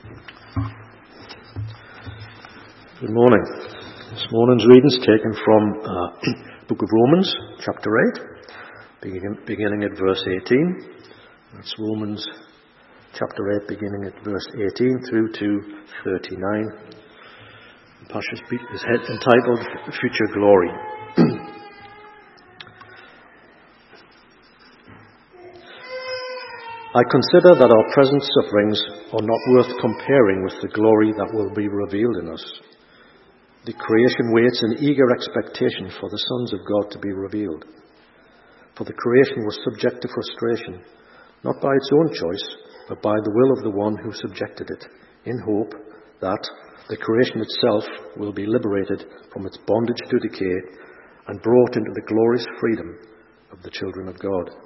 Good morning. This morning's reading is taken from Book of Romans, chapter 8, beginning at verse 18. That's Romans chapter 8, beginning at verse 18 through to 39. The passage is entitled Future Glory. I consider that our present sufferings are not worth comparing with the glory that will be revealed in us. The creation waits in eager expectation for the sons of God to be revealed. For the creation was subject to frustration, not by its own choice, but by the will of the one who subjected it, in hope that the creation itself will be liberated from its bondage to decay and brought into the glorious freedom of the children of God.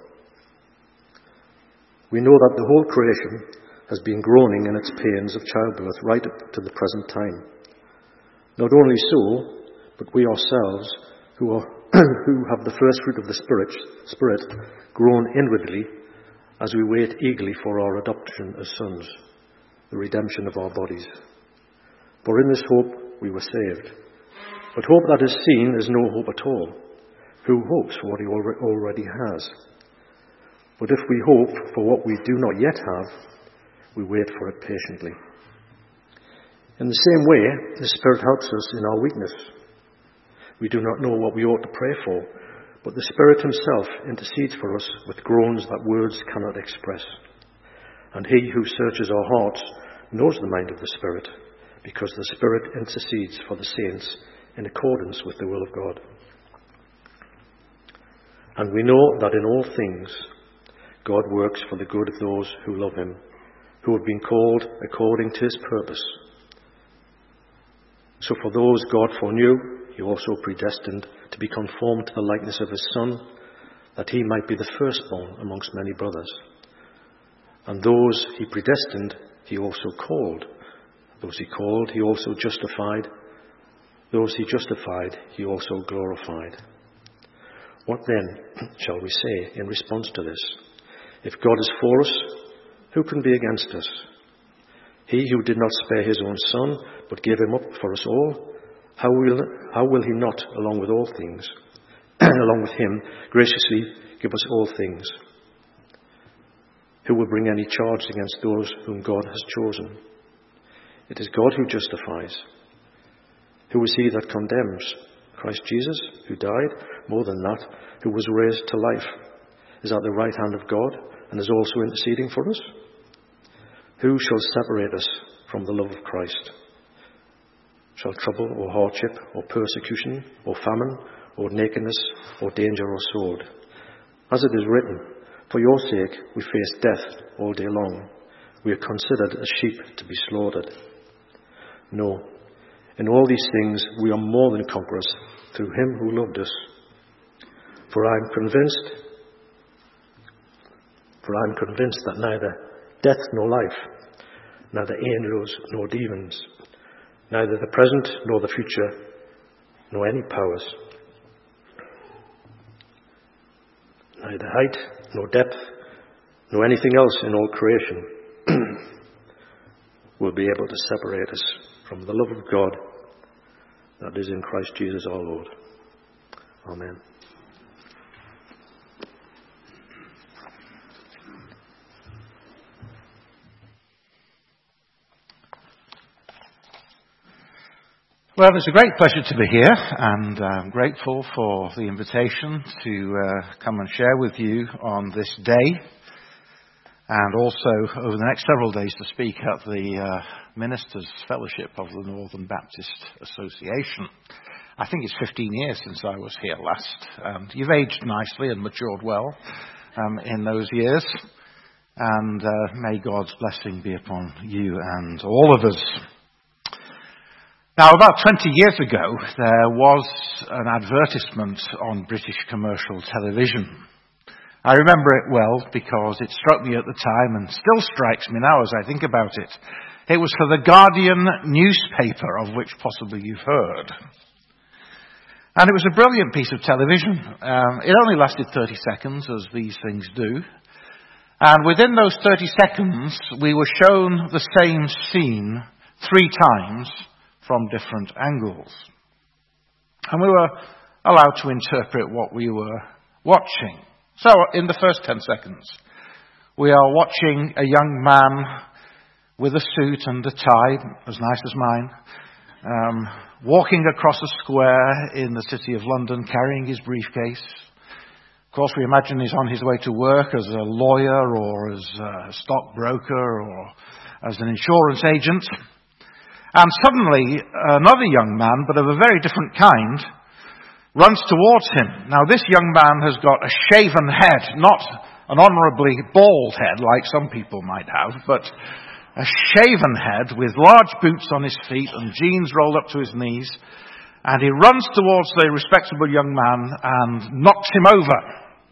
We know that the whole creation has been groaning in its pains of childbirth right up to the present time. Not only so, but we ourselves, who have the first fruit of the Spirit, groan inwardly as we wait eagerly for our adoption as sons, the redemption of our bodies. For in this hope we were saved. But hope that is seen is no hope at all. Who hopes for what he already has? But if we hope for what we do not yet have, we wait for it patiently. In the same way, the Spirit helps us in our weakness. We do not know what we ought to pray for, but the Spirit himself intercedes for us with groans that words cannot express. And he who searches our hearts knows the mind of the Spirit, because the Spirit intercedes for the saints in accordance with the will of God. And we know that in all things God works for the good of those who love him, who have been called according to his purpose. So for those God foreknew, he also predestined to be conformed to the likeness of his Son, that he might be the firstborn amongst many brothers. And those he predestined, he also called. Those he called, he also justified. Those he justified, he also glorified. What then shall we say in response to this? If God is for us, who can be against us? He who did not spare his own Son, but gave him up for us all, how will he not, along with all things, along with him, graciously give us all things? Who will bring any charge against those whom God has chosen? It is God who justifies. Who is he that condemns? Christ Jesus, who died, more than that, who was raised to life, is at the right hand of God and is also interceding for us. Who shall separate us from the love of Christ? Shall trouble or hardship or persecution or famine or nakedness or danger or sword? As it is written, for your sake we face death all day long. We are considered as sheep to be slaughtered. No, in all these things we are more than conquerors through him who loved us. For I am convinced that neither death nor life, neither angels nor demons, neither the present nor the future, nor any powers, neither height nor depth, nor anything else in all creation will be able to separate us from the love of God that is in Christ Jesus our Lord. Amen. Well, it's a great pleasure to be here, and I'm grateful for the invitation to come and share with you on this day, and also over the next several days to speak at the Ministers' Fellowship of the Northern Baptist Association. I think it's 15 years since I was here last, and you've aged nicely and matured well in those years, and may God's blessing be upon you and all of us. Now, about 20 years ago, there was an advertisement on British commercial television. I remember it well because it struck me at the time and still strikes me now as I think about it. It was for the Guardian newspaper, of which possibly you've heard. And it was a brilliant piece of television. It only lasted 30 seconds, as these things do. And within those 30 seconds, we were shown the same scene 3 times from different angles. And we were allowed to interpret what we were watching. So, in the first 10 seconds, we are watching a young man with a suit and a tie, as nice as mine, walking across a square in the city of London, carrying his briefcase. Of course, we imagine he's on his way to work as a lawyer or as a stockbroker or as an insurance agent. And suddenly, another young man, but of a very different kind, runs towards him. Now, this young man has got a shaven head, not an honourably bald head like some people might have, but a shaven head with large boots on his feet and jeans rolled up to his knees. And he runs towards the respectable young man and knocks him over.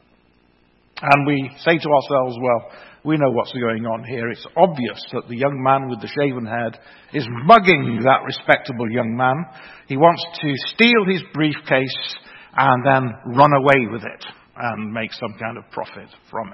And we say to ourselves, well, we know what's going on here. It's obvious that the young man with the shaven head is mugging that respectable young man. He wants to steal his briefcase and then run away with it and make some kind of profit from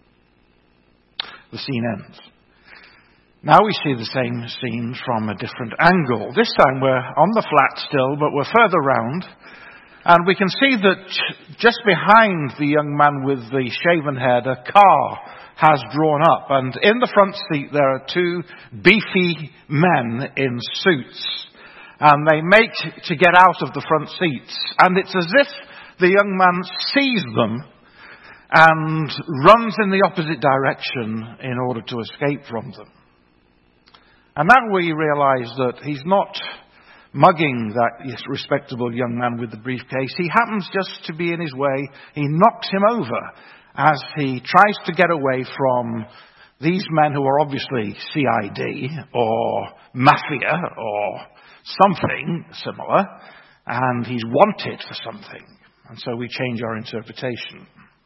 it. The scene ends. Now we see the same scene from a different angle. This time we're on the flat still, but we're further round. And we can see that just behind the young man with the shaven head, a car has drawn up. And in the front seat there are 2 beefy men in suits. And they make to get out of the front seats. And it's as if the young man sees them and runs in the opposite direction in order to escape from them. And now we realize that he's not mugging that respectable young man with the briefcase. He happens just to be in his way. He knocks him over as he tries to get away from these men who are obviously CID or mafia or something similar, and he's wanted for something. And so we change our interpretation.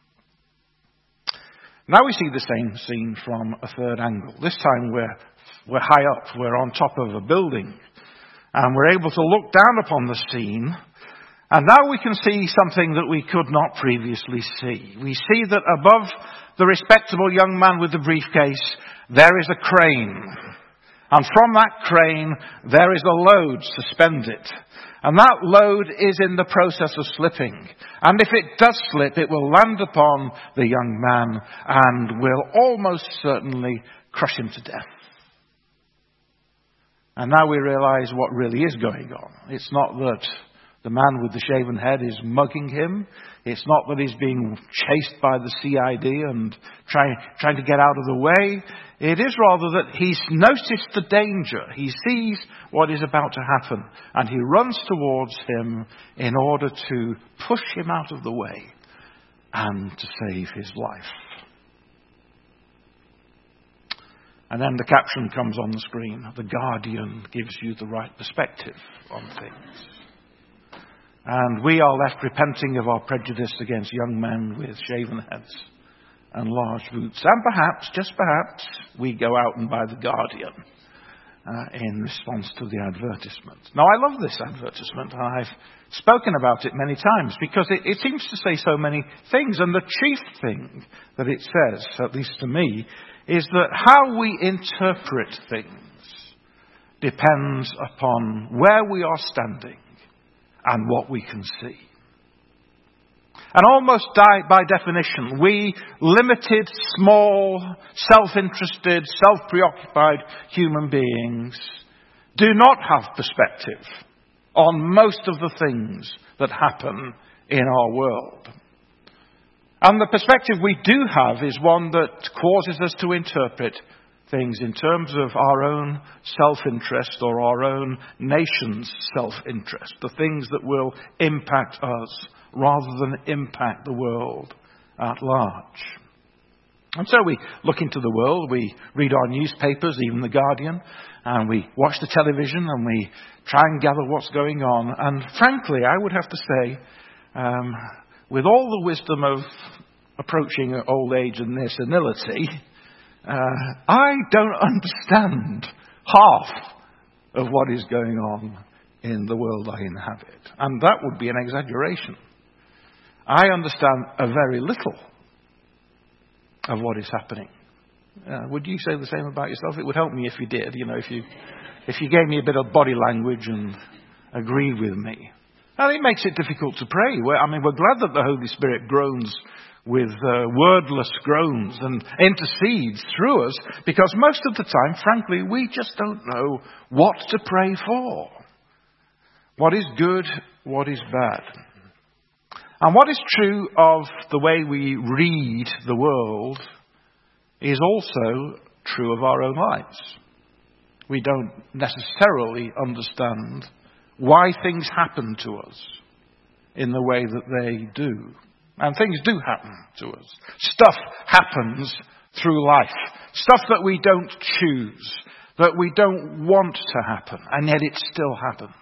Now we see the same scene from a third angle. This time we're high up, we're on top of a building, and we're able to look down upon the scene, and now we can see something that we could not previously see. We see that above the respectable young man with the briefcase, there is a crane. And from that crane, there is a load suspended. And that load is in the process of slipping. And if it does slip, it will land upon the young man and will almost certainly crush him to death. And now we realize what really is going on. It's not that the man with the shaven head is mugging him. It's not that he's being chased by the CID and trying to get out of the way. It is rather that he's noticed the danger. He sees what is about to happen, and he runs towards him in order to push him out of the way and to save his life. And then the caption comes on the screen. The Guardian gives you the right perspective on things. And we are left repenting of our prejudice against young men with shaven heads and large boots. And perhaps, just perhaps, we go out and buy the Guardian in response to the advertisement. Now, I love this advertisement, and I've spoken about it many times because it seems to say so many things. And the chief thing that it says, at least to me, is that how we interpret things depends upon where we are standing and what we can see. And almost by definition, we limited, small, self-interested, self-preoccupied human beings do not have perspective on most of the things that happen in our world. And the perspective we do have is one that causes us to interpret things in terms of our own self-interest or our own nation's self-interest, the things that will impact us rather than impact the world at large. And so we look into the world, we read our newspapers, even The Guardian, and we watch the television and we try and gather what's going on. And frankly, I would have to say, with all the wisdom of approaching old age and their senility, I don't understand half of what is going on in the world I inhabit. And that would be an exaggeration. I understand a very little. of what is happening. Would you say the same about yourself? It would help me if you did. If you gave me a bit of body language and agreed with me. And it makes it difficult to pray. We're glad that the Holy Spirit groans with wordless groans and intercedes through us, because most of the time, frankly, we just don't know what to pray for. What is good, what is bad. And what is true of the way we read the world is also true of our own lives. We don't necessarily understand why things happen to us in the way that they do. And things do happen to us. Stuff happens through life. Stuff that we don't choose, that we don't want to happen, and yet it still happens.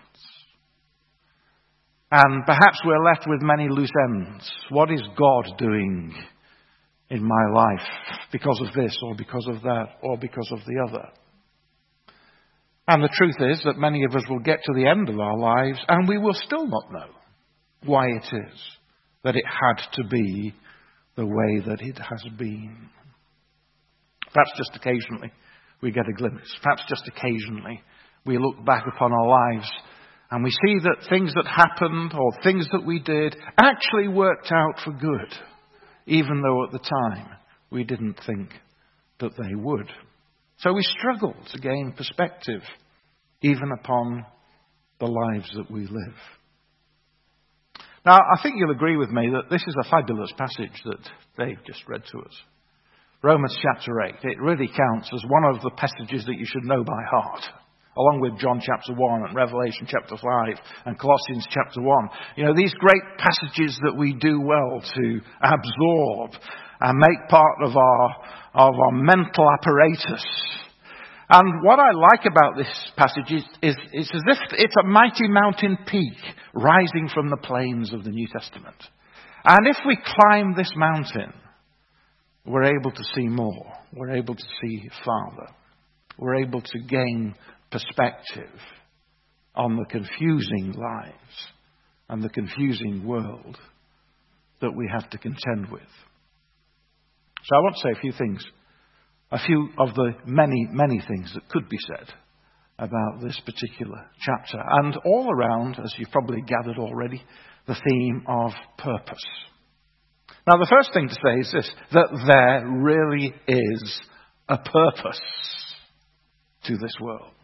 And perhaps we're left with many loose ends. What is God doing in my life because of this, or because of that, or because of the other? And the truth is that many of us will get to the end of our lives and we will still not know why it is that it had to be the way that it has been. Perhaps just occasionally we get a glimpse. Perhaps just occasionally we look back upon our lives and we see that things that happened or things that we did actually worked out for good, even though at the time we didn't think that they would. So we struggle to gain perspective even upon the lives that we live. Now, I think you'll agree with me that this is a fabulous passage that Dave just read to us. Romans chapter 8. It really counts as one of the passages that you should know by heart, along with John chapter 1 and Revelation chapter 5 and Colossians chapter 1. These great passages that we do well to absorb and make part of our mental apparatus. And what I like about this passage is it's as if it's a mighty mountain peak rising from the plains of the New Testament. And if we climb this mountain, we're able to see more. We're able to see farther. We're able to gain perspective on the confusing lives and the confusing world that we have to contend with. So I want to say a few things. A few of the many, many things that could be said about this particular chapter. And all around, as you've probably gathered already, the theme of purpose. Now, the first thing to say is this, that there really is a purpose to this world.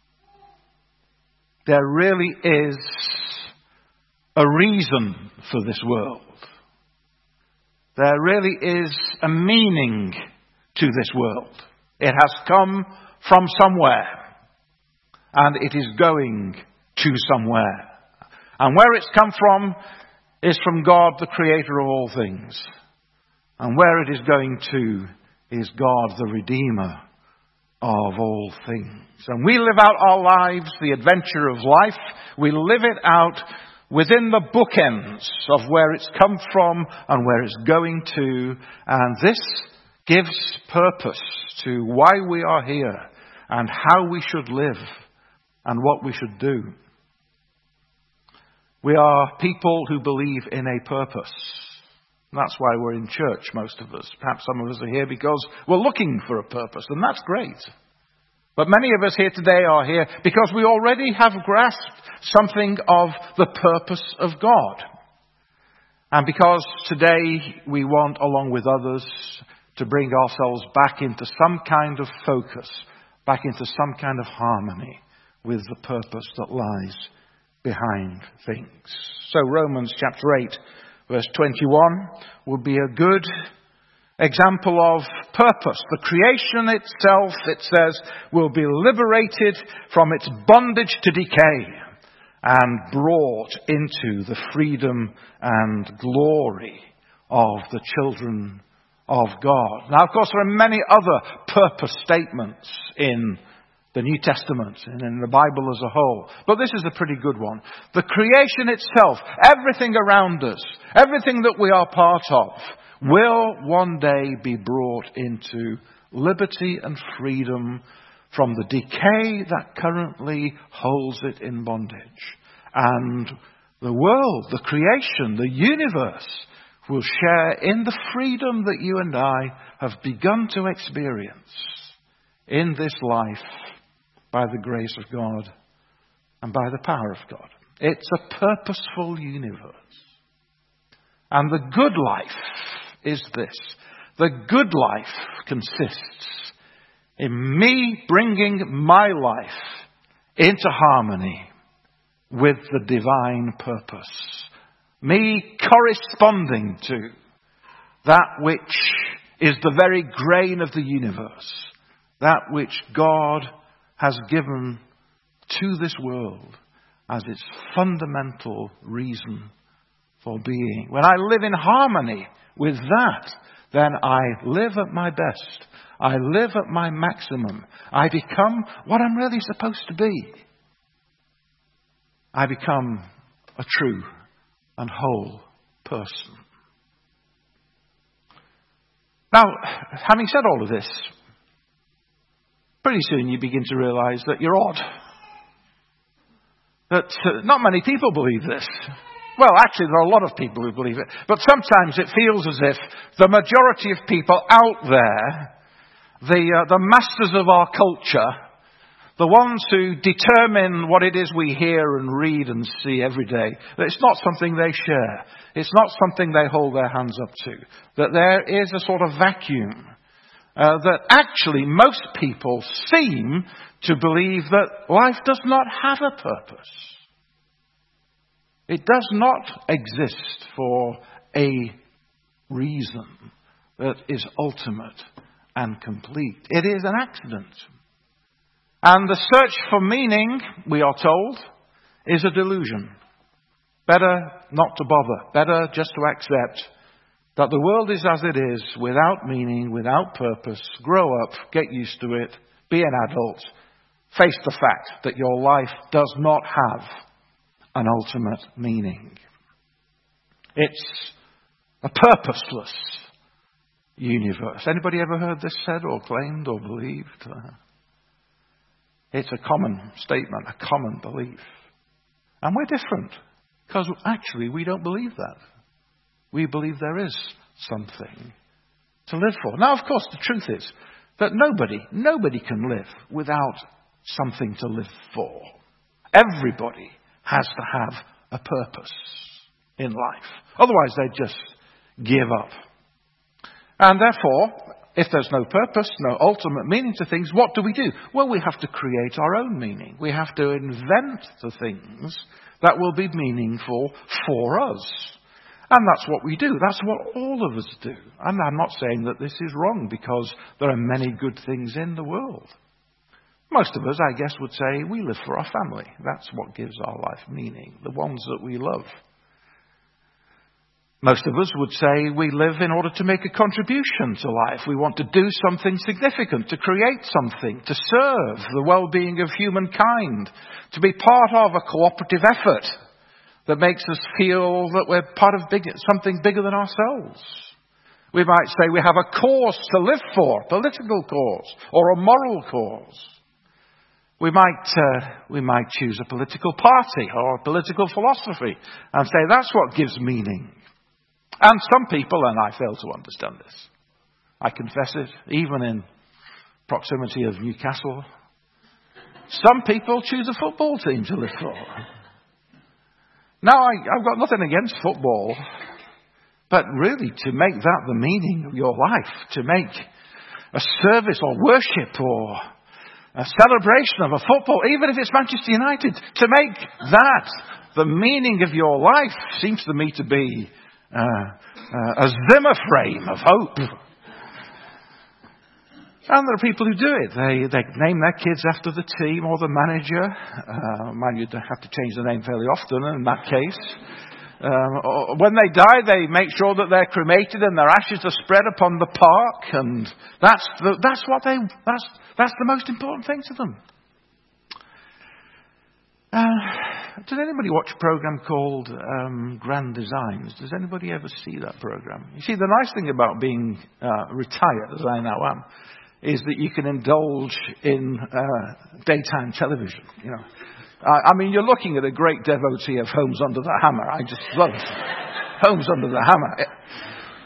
There really is a reason for this world. There really is a meaning to this world. It has come from somewhere, and it is going to somewhere. And where it's come from is from God, the creator of all things. And where it is going to is God, the redeemer of all things. And we live out our lives, the adventure of life. We live it out within the bookends of where it's come from and where it's going to. And this gives purpose to why we are here and how we should live and what we should do. We are people who believe in a purpose. That's why we're in church, most of us. Perhaps some of us are here because we're looking for a purpose, and that's great. But many of us here today are here because we already have grasped something of the purpose of God. And because today we want, along with others, to bring ourselves back into some kind of focus, back into some kind of harmony with the purpose that lies behind things. So Romans chapter 8, verse 21 would be a good example of purpose. The creation itself, it says, will be liberated from its bondage to decay and brought into the freedom and glory of the children of God. Now, of course, there are many other purpose statements in the New Testament and in the Bible as a whole. But this is a pretty good one. The creation itself, everything around us, everything that we are part of, will one day be brought into liberty and freedom from the decay that currently holds it in bondage. And the world, the creation, the universe will share in the freedom that you and I have begun to experience in this life by the grace of God and by the power of God. It's a purposeful universe. And the good life is this. The good life consists in me bringing my life into harmony with the divine purpose. Me corresponding to that which is the very grain of the universe. That which God has given to this world as its fundamental reason for being. When I live in harmony with that, then I live at my best. I live at my maximum. I become what I'm really supposed to be. I become a true and whole person. Now, having said all of this, pretty soon you begin to realize that you're odd. That not many people believe this. Well, actually, there are a lot of people who believe it. But sometimes it feels as if the majority of people out there, the masters of our culture, the ones who determine what it is we hear and read and see every day, that it's not something they share. It's not something they hold their hands up to. That there is a sort of vacuum. That actually most people seem to believe that life does not have a purpose. It does not exist for a reason that is ultimate and complete. It is an accident. And the search for meaning, we are told, is a delusion. Better not to bother. Better just to accept that the world is as it is, without meaning, without purpose. Grow up, get used to it, be an adult. Face the fact that your life does not have an ultimate meaning. It's a purposeless universe. Anybody ever heard this said or claimed or believed? It's a common statement, a common belief. And we're different, because actually we don't believe that. We believe there is something to live for. Now, of course, the truth is that nobody can live without something to live for. Everybody has to have a purpose in life. Otherwise, they just give up. And therefore, if there's no purpose, no ultimate meaning to things, what do? Well, we have to create our own meaning. We have to invent the things that will be meaningful for us. And that's what we do. That's what all of us do. And I'm not saying that this is wrong, because there are many good things in the world. Most of us, I guess, would say we live for our family. That's what gives our life meaning, the ones that we love. Most of us would say we live in order to make a contribution to life. We want to do something significant, to create something, to serve the well-being of humankind, to be part of a cooperative effort that makes us feel that we're part of something bigger than ourselves. We might say we have a cause to live for, a political cause or a moral cause. We might choose a political party or a political philosophy and say that's what gives meaning. And some people, and I fail to understand this, I confess it, even in proximity of Newcastle, some people choose a football team to live for. Now, I've got nothing against football, but really to make that the meaning of your life, to make a service or worship or a celebration of a football, even if it's Manchester United, to make that the meaning of your life seems to me to be a Zimmer frame of hope. And there are people who do it. They name their kids after the team or the manager. Mind you, they have to change the name fairly often in that case. When they die, they make sure that they're cremated and their ashes are spread upon the park, and that's the most important thing to them. Did anybody watch a program called Grand Designs? Does anybody ever see that program? You see, the nice thing about being retired, as I now am, is that you can indulge in daytime television. You know, I mean, you're looking at a great devotee of Homes Under the Hammer. I just love Homes Under the Hammer.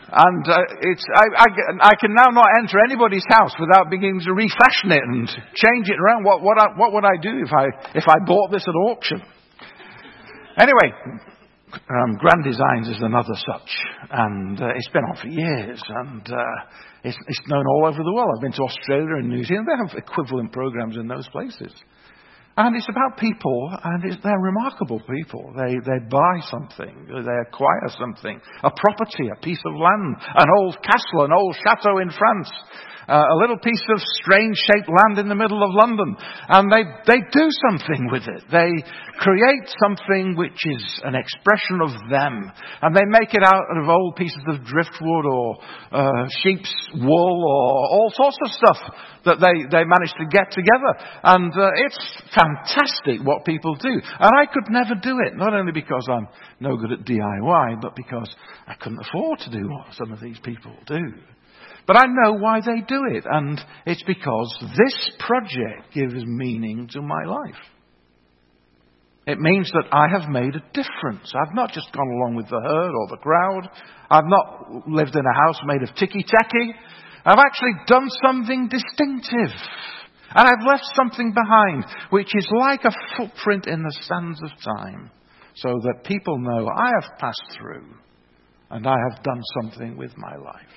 And I can now not enter anybody's house without beginning to refashion it and change it around. What would I do if I bought this at auction? Anyway, Grand Designs is another such, and it's been on for years, and it's known all over the world. I've been to Australia and New Zealand. They have equivalent programs in those places. And it's about people, and they're remarkable people. They buy something, they acquire something, a property, a piece of land, an old castle, an old chateau in France, a little piece of strange-shaped land in the middle of London, and they do something with it. They create something which is an expression of them, and they make it out of old pieces of driftwood or sheep's wool or all sorts of stuff that they manage to get together. And it's fantastic what people do. And I could never do it, not only because I'm no good at DIY, but because I couldn't afford to do what some of these people do. But I know why they do it, and it's because this project gives meaning to my life. It means that I have made a difference. I've not just gone along with the herd or the crowd. I've not lived in a house made of ticky-tacky. I've actually done something distinctive. And I've left something behind, which is like a footprint in the sands of time, so that people know I have passed through, and I have done something with my life.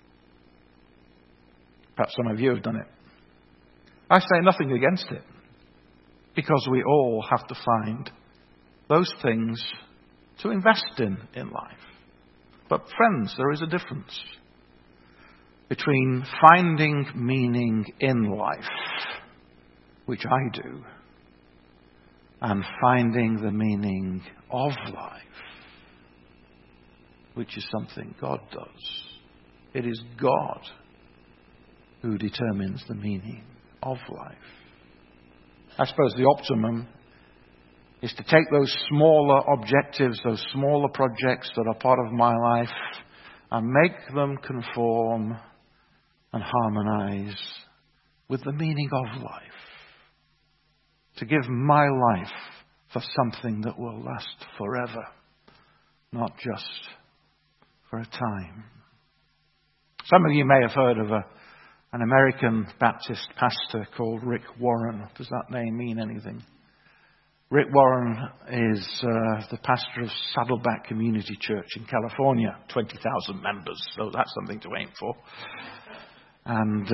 Perhaps some of you have done it. I say nothing against it, because we all have to find those things to invest in life. But friends, there is a difference between finding meaning in life, which I do, and finding the meaning of life, which is something God does. It is God who determines the meaning of life. I suppose the optimum is to take those smaller objectives, those smaller projects that are part of my life, and make them conform and harmonize with the meaning of life. To give my life for something that will last forever, not just for a time. Some of you may have heard of an American Baptist pastor called Rick Warren. Does that name mean anything? Rick Warren is the pastor of Saddleback Community Church in California. 20,000 members, so that's something to aim for. And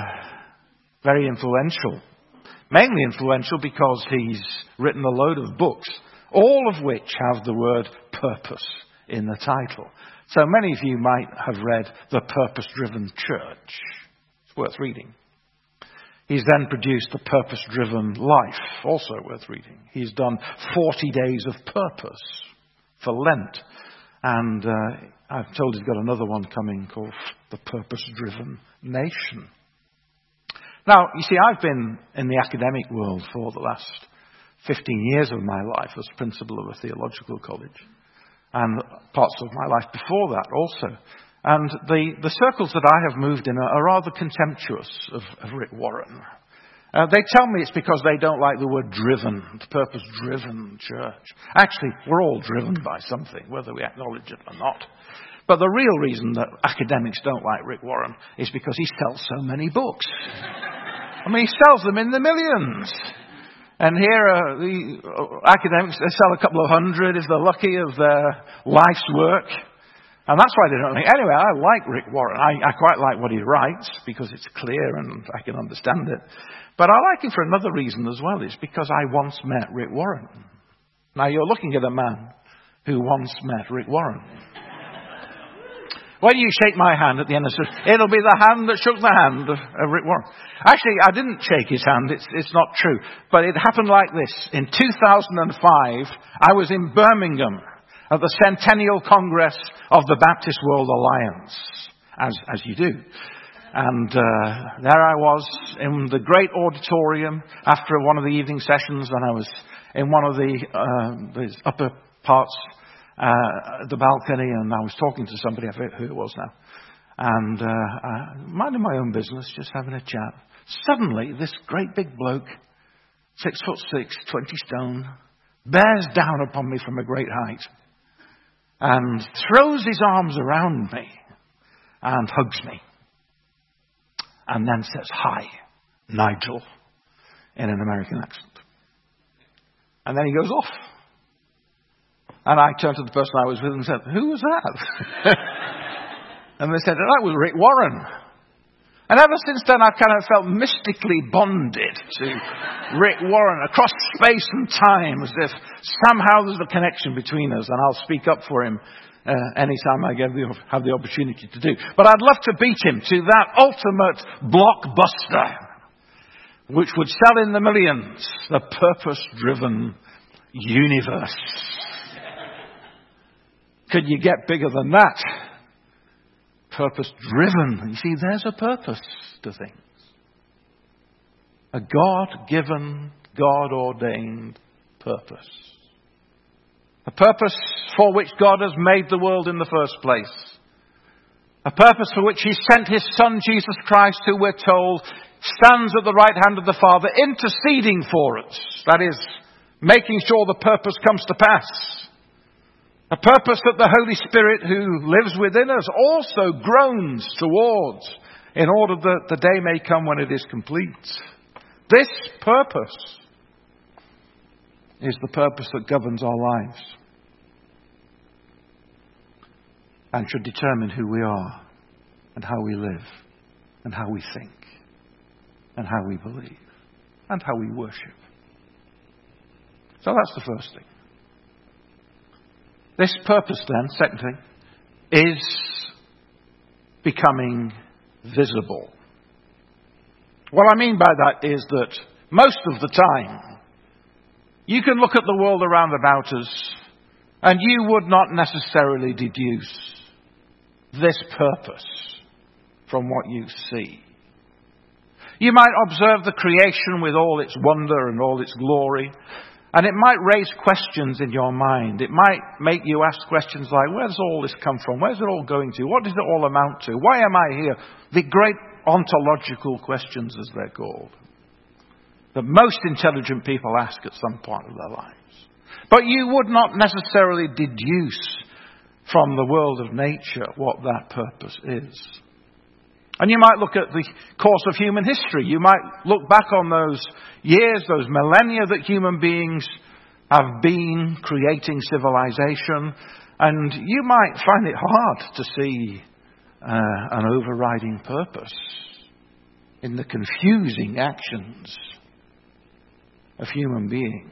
very influential. Mainly influential because he's written a load of books, all of which have the word purpose in the title. So many of you might have read The Purpose-Driven Church. It's worth reading. He's then produced The Purpose-Driven Life, also worth reading. He's done 40 days of purpose for Lent. And I'm told he's got another one coming called The Purpose-Driven Nation. Now, you see, I've been in the academic world for the last 15 years of my life as principal of a theological college. And parts of my life before that also. And the circles that I have moved in are rather contemptuous of Rick Warren. They tell me it's because they don't like the word driven, the purpose-driven church. Actually, we're all driven by something, whether we acknowledge it or not. But the real reason that academics don't like Rick Warren is because he sells so many books. I mean, he sells them in the millions. And here the academics, they sell a couple of hundred, if they're lucky, of their life's work. And that's why they don't think. Anyway, I like Rick Warren. I quite like what he writes because it's clear and I can understand it. But I like him for another reason as well. It's because I once met Rick Warren. Now, you're looking at a man who once met Rick Warren. When you shake my hand at the end of the service, it'll be the hand that shook the hand of Rick Warren. Actually, I didn't shake his hand. It's not true. But it happened like this. In 2005, I was in Birmingham at the Centennial Congress of the Baptist World Alliance, as you do. And there I was in the great auditorium after one of the evening sessions, and I was in one of the upper parts, the balcony, and I was talking to somebody, I forget who it was now, and minding my own business, just having a chat. Suddenly, this great big bloke, 6'6", 20 stone, bears down upon me from a great height and throws his arms around me and hugs me. And then says, "Hi, Nigel," in an American accent. And then he goes off. And I turned to the person I was with and said, "Who was that?" And they said, "That was Rick Warren." And ever since then, I've kind of felt mystically bonded to Rick Warren across space and time, as if somehow there's a connection between us, and I'll speak up for him anytime I have the opportunity to do. But I'd love to beat him to that ultimate blockbuster, which would sell in the millions, the purpose-driven universe. Could you get bigger than that? Purpose-driven. You see, there's a purpose to things. A God-given, God-ordained purpose. A purpose for which God has made the world in the first place. A purpose for which He sent His Son, Jesus Christ, who we're told stands at the right hand of the Father, interceding for us. That is, making sure the purpose comes to pass. A purpose that the Holy Spirit who lives within us also groans towards, in order that the day may come when it is complete. This purpose is the purpose that governs our lives and should determine who we are and how we live and how we think and how we believe and how we worship. So that's the first thing. This purpose then, second thing, is becoming visible. What I mean by that is that most of the time, you can look at the world around about us and you would not necessarily deduce this purpose from what you see. You might observe the creation with all its wonder and all its glory, and it might raise questions in your mind. It might make you ask questions like, where does all this come from? Where's it all going to? What does it all amount to? Why am I here? The great ontological questions, as they're called, that most intelligent people ask at some point of their lives. But you would not necessarily deduce from the world of nature what that purpose is. And you might look at the course of human history. You might look back on those years, those millennia that human beings have been creating civilization, and you might find it hard to see an overriding purpose in the confusing actions of human beings.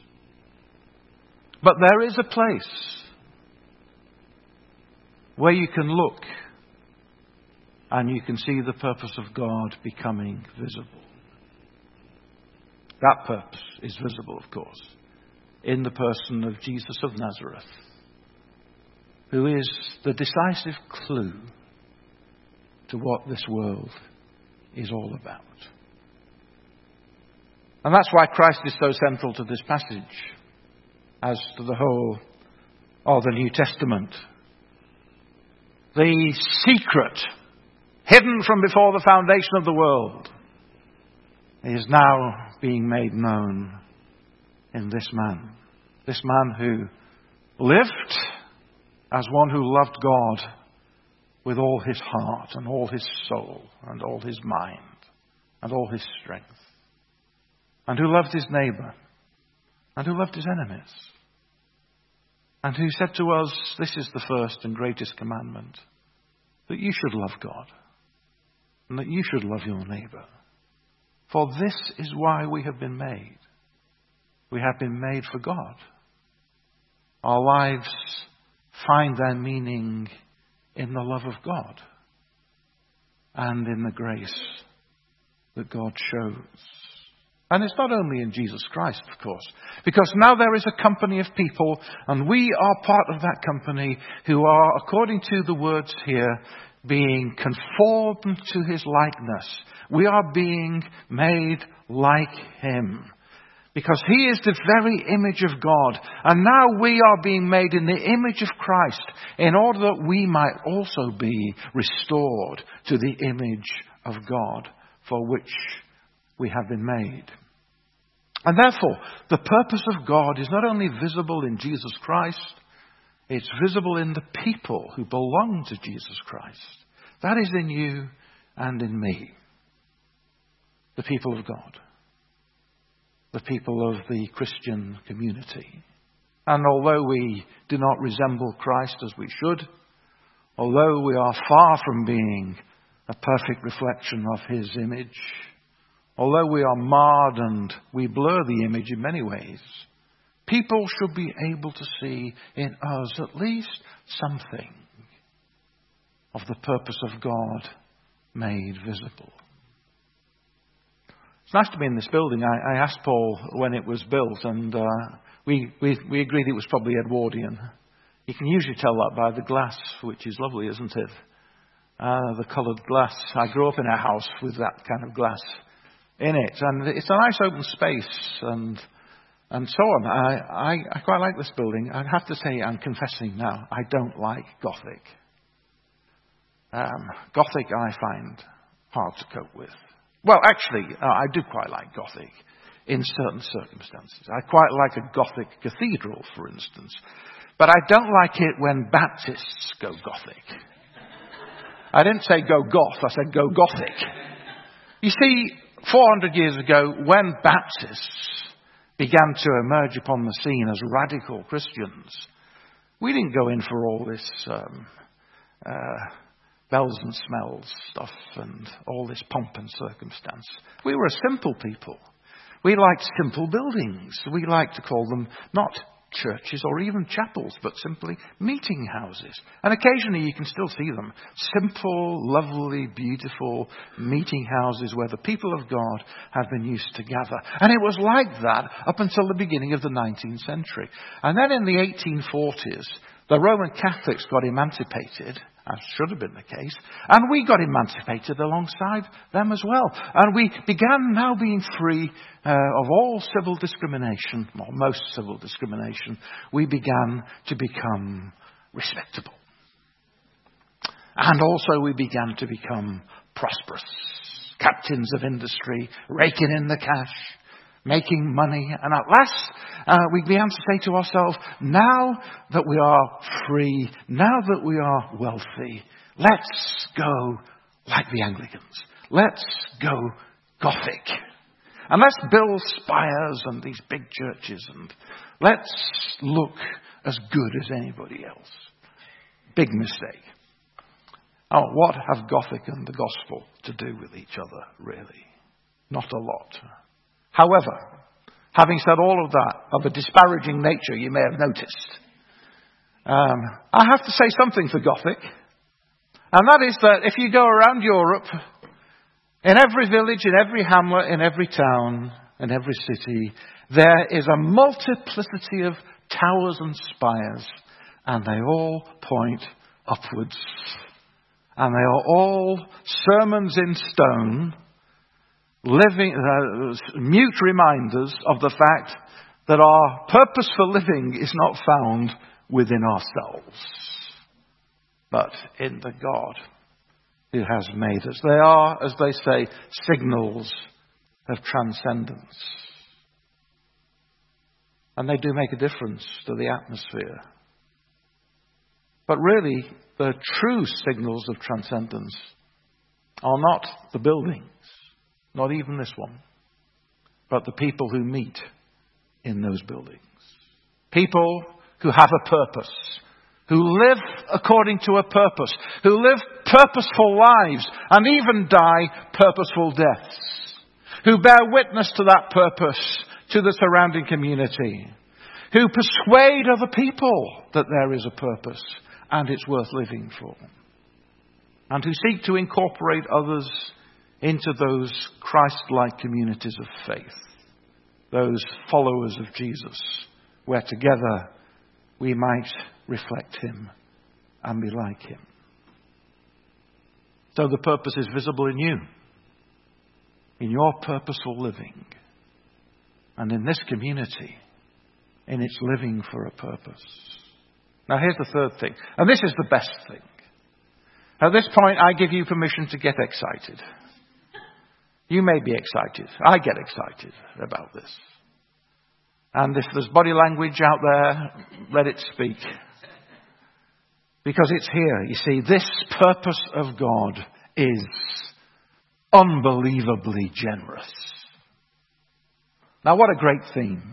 But there is a place where you can look and you can see the purpose of God becoming visible. That purpose is visible, of course, in the person of Jesus of Nazareth, who is the decisive clue to what this world is all about. And that's why Christ is so central to this passage, as to the whole of the New Testament. The secret, hidden from before the foundation of the world, is now being made known in this man. This man who lived as one who loved God with all his heart and all his soul and all his mind and all his strength, and who loved his neighbour and who loved his enemies, and who said to us, this is the first and greatest commandment, that you should love God and that you should love your neighbour. For this is why we have been made. We have been made for God. Our lives find their meaning in the love of God and in the grace that God shows. And it's not only in Jesus Christ, of course, because now there is a company of people, and we are part of that company, who are, according to the words here, being conformed to his likeness. We are being made like him, because he is the very image of God. And now we are being made in the image of Christ, in order that we might also be restored to the image of God for which we have been made. And therefore, the purpose of God is not only visible in Jesus Christ, it's visible in the people who belong to Jesus Christ. That is in you and in me. The people of God. The people of the Christian community. And although we do not resemble Christ as we should, although we are far from being a perfect reflection of his image, although we are marred and we blur the image in many ways, people should be able to see in us at least something of the purpose of God made visible. It's nice to be in this building. I asked Paul when it was built, and we agreed it was probably Edwardian. You can usually tell that by the glass, which is lovely, isn't it? The coloured glass. I grew up in a house with that kind of glass in it, and it's a nice open space and so on. I quite like this building. I'd have to say, I'm confessing now, I don't like Gothic. Gothic I find hard to cope with. Well, actually, I do quite like Gothic in certain circumstances. I quite like a Gothic cathedral, for instance. But I don't like it when Baptists go Gothic. I didn't say go goth, I said go Gothic. You see, 400 years ago, when Baptists began to emerge upon the scene as radical Christians, we didn't go in for all this bells and smells stuff and all this pomp and circumstance. We were a simple people. We liked simple buildings. We liked to call them not churches or even chapels, but simply meeting houses. And occasionally you can still see them. Simple, lovely, beautiful meeting houses where the people of God have been used to gather. And it was like that up until the beginning of the 19th century. And then in the 1840s, the Roman Catholics got emancipated, as should have been the case, and we got emancipated alongside them as well. And we began now being free of all civil discrimination, or most civil discrimination. We began to become respectable. And also we began to become prosperous. Captains of industry, raking in the cash, making money. And at last, we began to say to ourselves, now that we are free, now that we are wealthy, let's go like the Anglicans. Let's go Gothic. And let's build spires and these big churches, and let's look as good as anybody else. Big mistake. Oh, what have Gothic and the gospel to do with each other, really? Not a lot. However, having said all of that, of a disparaging nature, you may have noticed, I have to say something for Gothic. And that is that if you go around Europe, in every village, in every hamlet, in every town, in every city, there is a multiplicity of towers and spires, and they all point upwards. And they are all sermons in stone, living, mute reminders of the fact that our purpose for living is not found within ourselves, but in the God who has made us. They are, as they say, signals of transcendence. And they do make a difference to the atmosphere. But really, the true signals of transcendence are not the buildings, not even this one, but the people who meet in those buildings. People who have a purpose, who live according to a purpose, who live purposeful lives and even die purposeful deaths, who bear witness to that purpose to the surrounding community, who persuade other people that there is a purpose and it's worth living for, and who seek to incorporate others into those Christ-like communities of faith, those followers of Jesus, where together we might reflect him and be like him. So the purpose is visible in you, in your purposeful living, and in this community, in its living for a purpose. Now here's the third thing, and this is the best thing. At this point, I give you permission to get excited. You may be excited. I get excited about this. And if there's body language out there, let it speak. Because it's here, you see, this purpose of God is unbelievably generous. Now, what a great theme.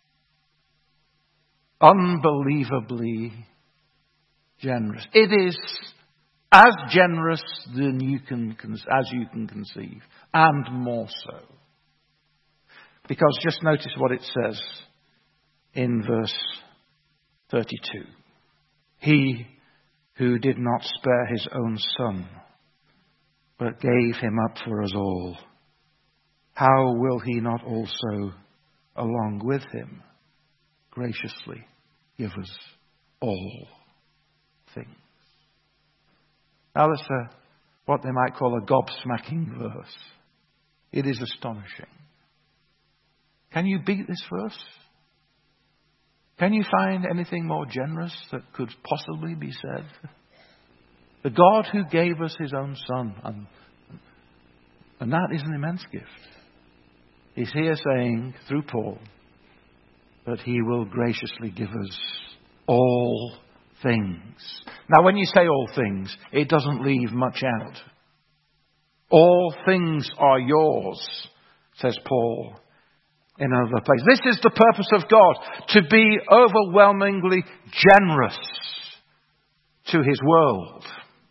Unbelievably generous. It is as generous as you can conceive, and more so. Because just notice what it says in verse 32. He who did not spare his own son, but gave him up for us all, how will he not also, along with him, graciously give us all things? Now that's what they might call a gobsmacking verse. It is astonishing. Can you beat this verse? Can you find anything more generous that could possibly be said? The God who gave us his own son, and that is an immense gift. He's here saying, through Paul, that he will graciously give us all things. Now, when you say all things, it doesn't leave much out. All things are yours, says Paul in another place. This is the purpose of God, to be overwhelmingly generous to his world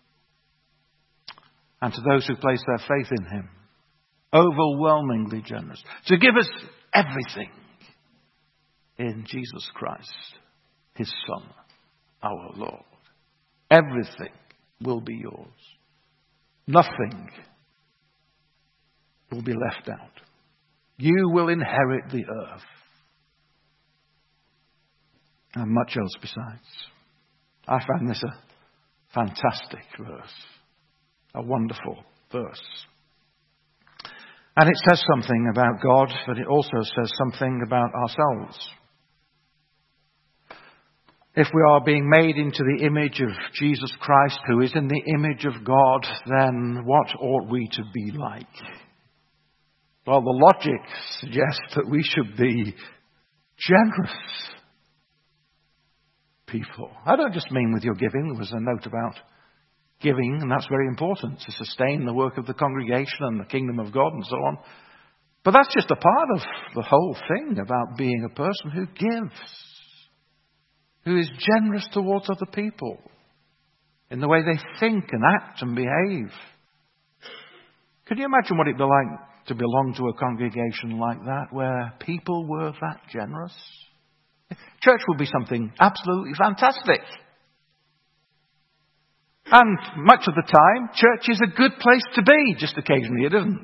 and to those who place their faith in him. Overwhelmingly generous. To give us everything in Jesus Christ, his Son, our Lord. Everything will be yours. Nothing will be left out. You will inherit the earth. And much else besides. I find this a fantastic verse. A wonderful verse. And it says something about God, but it also says something about ourselves. If we are being made into the image of Jesus Christ, who is in the image of God, then what ought we to be like? Well, the logic suggests that we should be generous people. I don't just mean with your giving. There was a note about giving, and that's very important to sustain the work of the congregation and the kingdom of God and so on. But that's just a part of the whole thing about being a person who gives, who is generous towards other people in the way they think and act and behave. Can you imagine what it'd be like to belong to a congregation like that, where people were that generous? Church would be something absolutely fantastic. And much of the time, church is a good place to be. Just occasionally it isn't.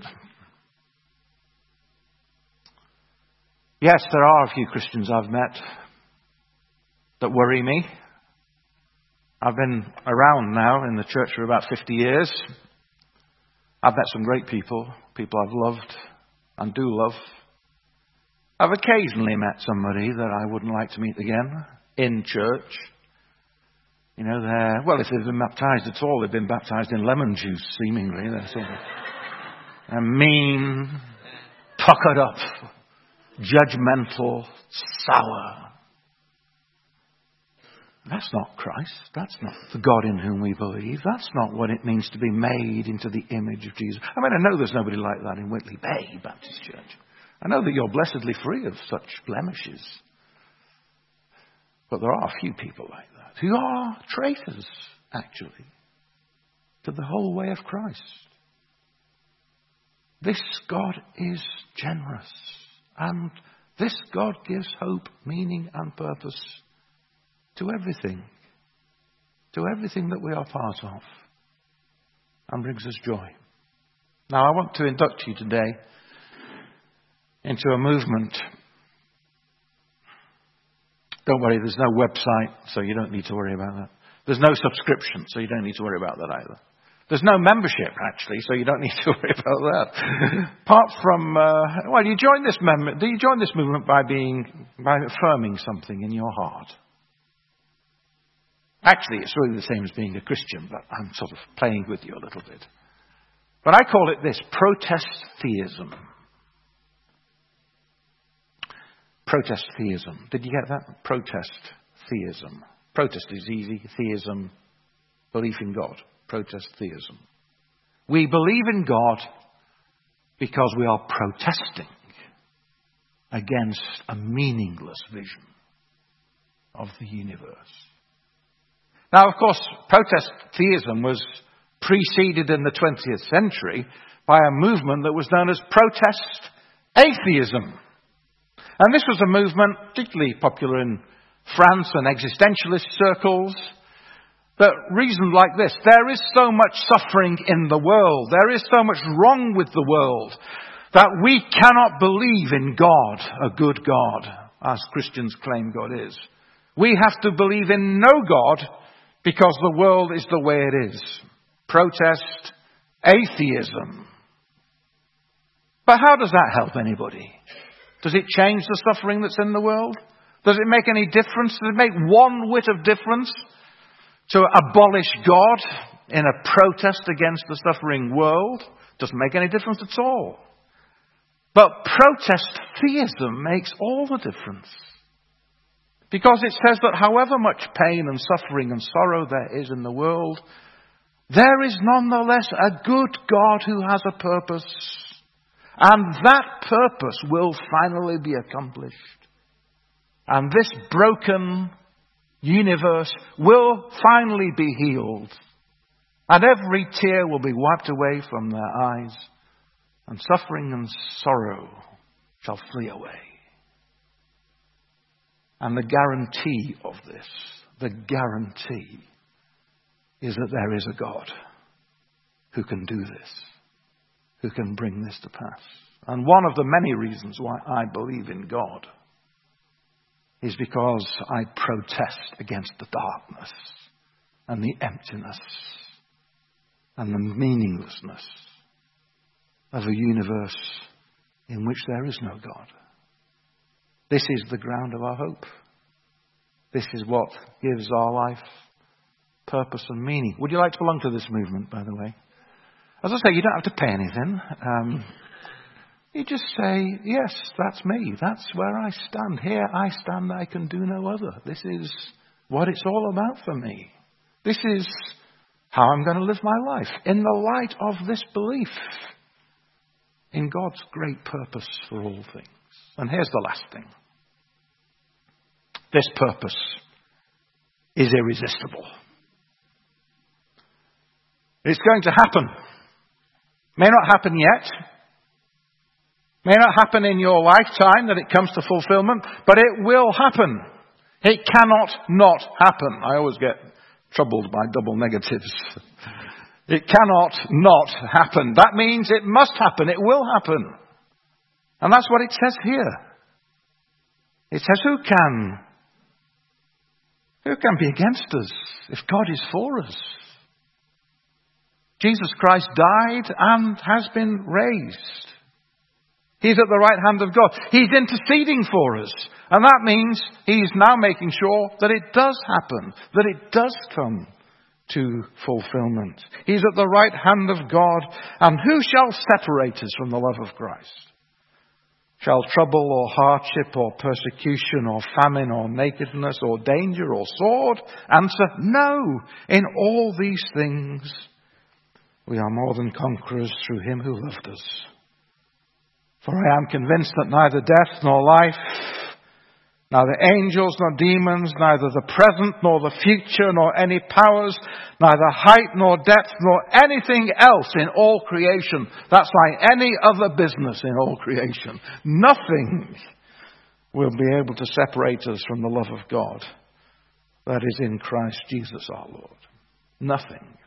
Yes, there are a few Christians I've met that worry me. I've been around now in the church for about 50 years. I've met some great people I've loved and do love. I've occasionally met somebody that I wouldn't like to meet again in church. You know, if they've been baptized at all, they've been baptized in lemon juice, seemingly. They're sort of mean, puckered up, judgmental, sour. That's not Christ. That's not the God in whom we believe. That's not what it means to be made into the image of Jesus. I mean, I know there's nobody like that in Whitley Bay Baptist Church. I know that you're blessedly free of such blemishes. But there are a few people like that who are traitors, actually, to the whole way of Christ. This God is generous. And this God gives hope, meaning and purpose to everything that we are part of, and brings us joy. Now, I want to induct you today into a movement. Don't worry, there's no website, so you don't need to worry about that. There's no subscription, so you don't need to worry about that either. There's no membership, actually, so you don't need to worry about that. Apart from, you join this movement by affirming something in your heart. Actually, it's really the same as being a Christian, but I'm sort of playing with you a little bit. But I call it this: protest theism. Protest theism. Did you get that? Protest theism. Protest is easy. Theism belief in God. Protest theism. We believe in God because we are protesting against a meaningless vision of the universe. Now, of course, protest theism was preceded in the 20th century by a movement that was known as protest atheism. And this was a movement particularly popular in France and existentialist circles that reasoned like this: there is so much suffering in the world, there is so much wrong with the world, that we cannot believe in God, a good God, as Christians claim God is. We have to believe in no God because the world is the way it is. Protest atheism. But how does that help anybody? Does it change the suffering that's in the world? Does it make any difference? Does it make one whit of difference to abolish God in a protest against the suffering world? Doesn't make any difference at all. But protest theism makes all the difference. Because it says that however much pain and suffering and sorrow there is in the world, there is nonetheless a good God who has a purpose. And that purpose will finally be accomplished. And this broken universe will finally be healed. And every tear will be wiped away from their eyes. And suffering and sorrow shall flee away. And the guarantee of this, the guarantee, is that there is a God who can do this, who can bring this to pass. And one of the many reasons why I believe in God is because I protest against the darkness and the emptiness and the meaninglessness of a universe in which there is no God. This is the ground of our hope. This is what gives our life purpose and meaning. Would you like to belong to this movement, by the way? As I say, you don't have to pay anything. You just say, yes, that's me. That's where I stand. Here I stand, I can do no other. This is what it's all about for me. This is how I'm going to live my life, in the light of this belief in God's great purpose for all things. And here's the last thing. This purpose is irresistible. It's going to happen. May not happen yet. May not happen in your lifetime that it comes to fulfillment, but it will happen. It cannot not happen. I always get troubled by double negatives. It cannot not happen. That means it must happen. It will happen. And that's what it says here. It says, who can be against us if God is for us? Jesus Christ died and has been raised. He's at the right hand of God. He's interceding for us. And that means he's now making sure that it does happen, that it does come to fulfillment. He's at the right hand of God. And who shall separate us from the love of Christ? Shall trouble or hardship or persecution or famine or nakedness or danger or sword? Answer, no. In all these things we are more than conquerors through him who loved us. For I am convinced that neither death nor life, neither angels nor demons, neither the present nor the future, nor any powers, neither height nor depth, nor anything else in all creation, that's like any other business in all creation, nothing will be able to separate us from the love of God that is in Christ Jesus our Lord. Nothing.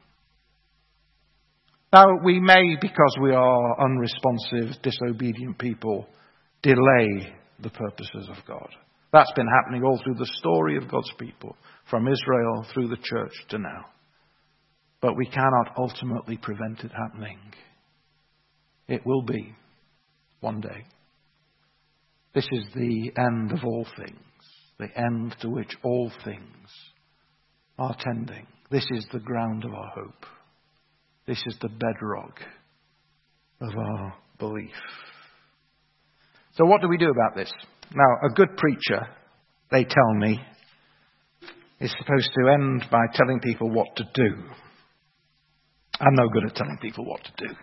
Now, we may, because we are unresponsive, disobedient people, delay the purposes of God. That's been happening all through the story of God's people, from Israel through the church to now. But we cannot ultimately prevent it happening. It will be one day. This is the end of all things, the end to which all things are tending. This is the ground of our hope. This is the bedrock of our belief. So what do we do about this? Now, a good preacher, they tell me, is supposed to end by telling people what to do. I'm no good at telling people what to do.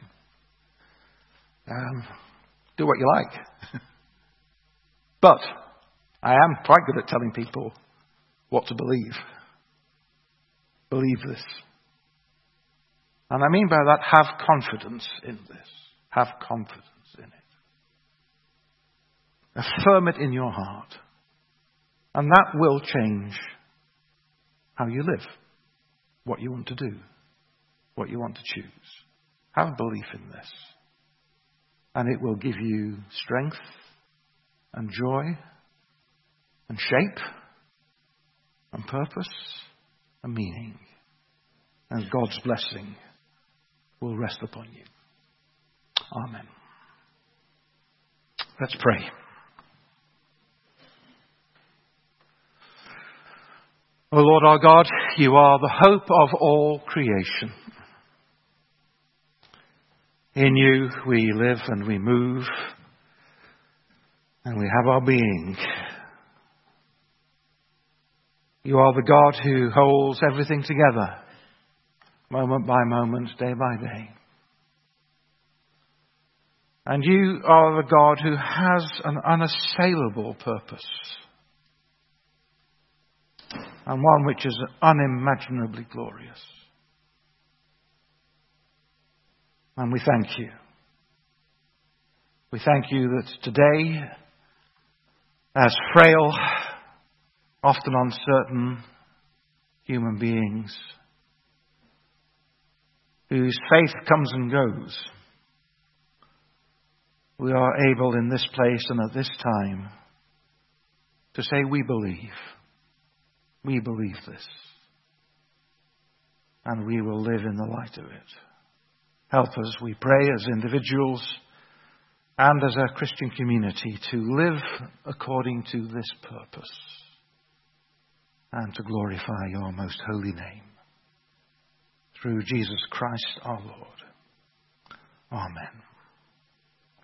Do what you like. But I am quite good at telling people what to believe. Believe this. And I mean by that, have confidence in this. Have confidence in it. Affirm it in your heart. And that will change how you live, what you want to do, what you want to choose. Have belief in this. And it will give you strength and joy and shape and purpose and meaning. And God's blessing will rest upon you. Amen. Let's pray. O Lord our God, you are the hope of all creation. In you we live and we move and we have our being. You are the God who holds everything together, moment by moment, day by day. And you are the God who has an unassailable purpose, and one which is unimaginably glorious. And we thank you. We thank you that today, as frail, often uncertain human beings, whose faith comes and goes, we are able in this place and at this time to say, we believe. We believe this. And we will live in the light of it. Help us, we pray, as individuals and as a Christian community to live according to this purpose and to glorify your most holy name. Through Jesus Christ our Lord. Amen.